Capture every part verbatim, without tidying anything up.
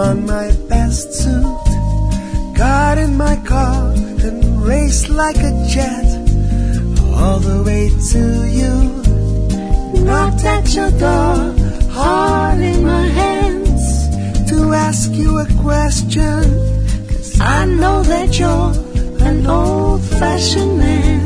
on my best suit, got in my car and raced like a jet all the way to you. Knocked at your door, heart in my hands, to ask you a question, 'cause I know that you're an old-fashioned man.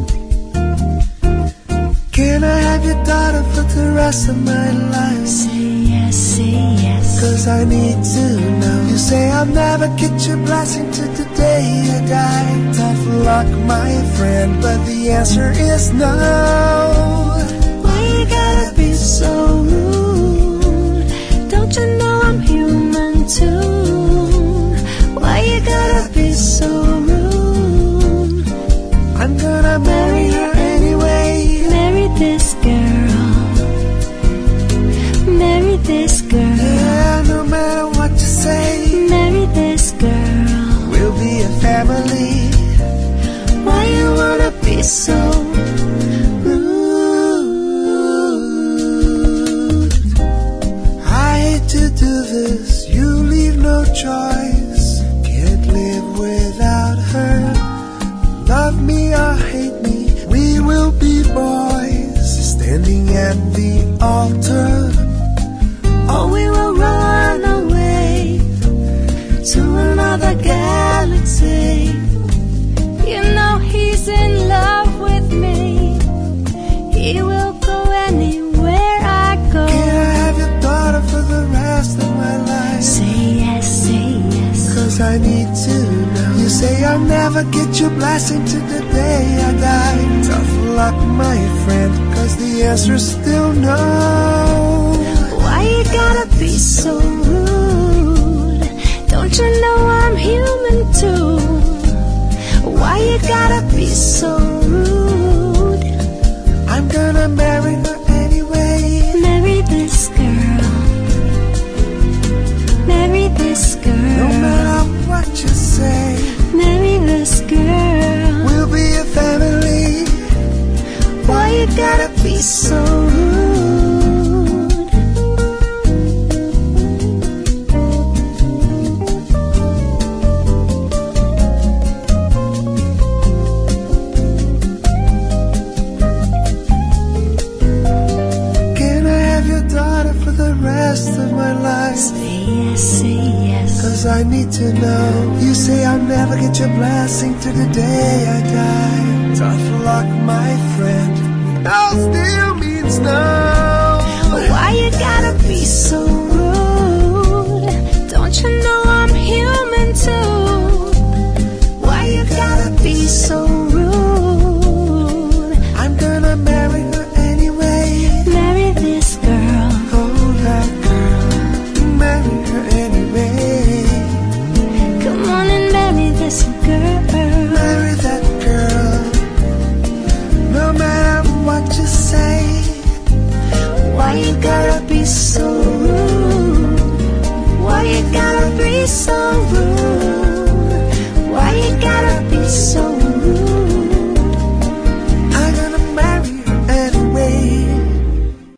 Can I have your daughter for the rest of my life? Say yes, say yes. 'Cause I need to know. You say I'll never get your blessing till the day you die. Tough luck, my friend, but the answer is no. Why you gotta be so rude? Don't you know I'm human too? Why you gotta be so rude? I'm gonna marry her anyway. Marry this girl. Marry this girl. Yeah, no matter what you say. Marry this girl. We'll be a family. Why you wanna be so rude? I hate to do this, you leave no choice. Can't live without her. Love me or hate me, we will be boys, standing at the altar. or we will run away to another galaxy. You know he's in love with me. He will go anywhere I go. Can I have your daughter for the rest of my life? Say yes, say yes. 'Cause I need to know. You say I'll never get your blessing till the day I die. Tough luck, my friend, 'cause the answer's still no. Why you gotta be so rude? Don't you know I'm human too? Why you gotta be so rude? I'm gonna marry her anyway. Marry this girl. Marry this girl. No matter what you say. Marry this girl. We'll be a family. Why you gotta be so rude? Can I have your daughter for the rest of my life? Say yes, say yes. 'Cause I need to know. You say I'll never get your blessing till the day I die. Tough luck, my friend. No still means no. Why you gotta be so